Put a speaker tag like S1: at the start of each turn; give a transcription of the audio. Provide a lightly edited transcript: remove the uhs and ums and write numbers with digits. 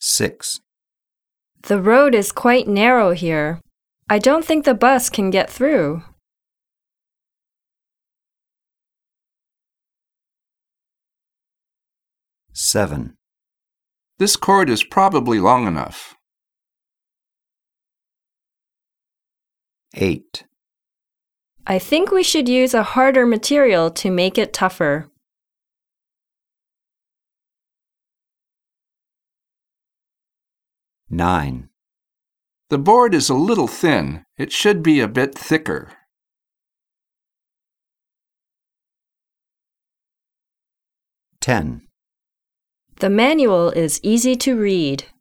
S1: 6.
S2: The road is quite narrow here. I don't think the bus can get through.
S1: 7.
S3: This cord is probably long enough.
S1: 8.
S2: I think we should use a harder material to make it tougher.
S1: 9.
S3: The board is a little thin. It should be a bit thicker.
S1: 10.
S2: The manual is easy to read.